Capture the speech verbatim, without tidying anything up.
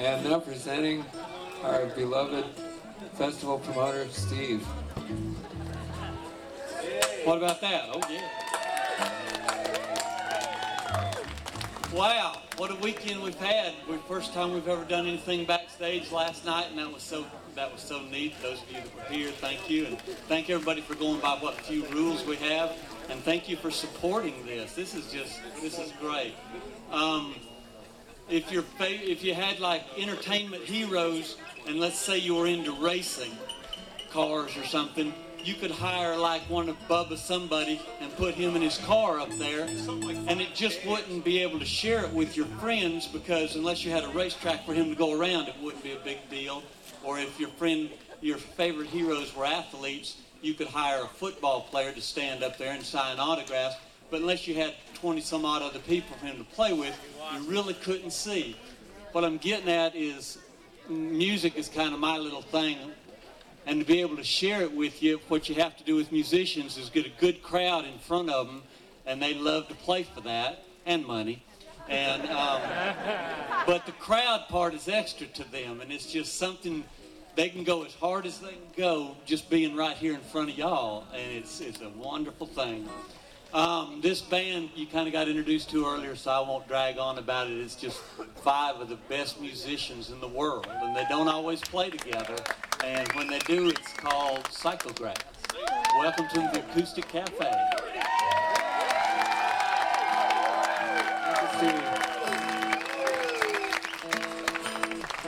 And now presenting our beloved festival promoter, Steve. What about that? Oh, yeah. Wow, what a weekend we've had. We're the first time we've ever done anything backstage last night, and that was so that was so neat. Those of you that were here, thank you. And thank everybody for going by what few rules we have. And thank you for supporting this. This is just, this is great. Um, if you're, if you had like entertainment heroes, and let's say you were into racing cars or something, you could hire like one of Bubba somebody and put him in his car up there, and it just wouldn't be able to share it with your friends, because unless you had a racetrack for him to go around, it wouldn't be a big deal. Or if your friend, your favorite heroes were athletes, you could hire a football player to stand up there and sign autographs. But unless you had twenty some odd other people for him to play with, you really couldn't see. What I'm getting at is music is kind of my little thing. And to be able to share it with you, what you have to do with musicians is get a good crowd in front of them, and they love to play for that, and money. And um, but the crowd part is extra to them, and it's just something they can go as hard as they can go just being right here in front of y'all, and it's it's a wonderful thing. Um, this band you kind of got introduced to earlier, so I won't drag on about it. It's just five of the best musicians in the world, and they don't always play together. And when they do, it's called Psychographs. Welcome to the Acoustic Cafe. Good to see you.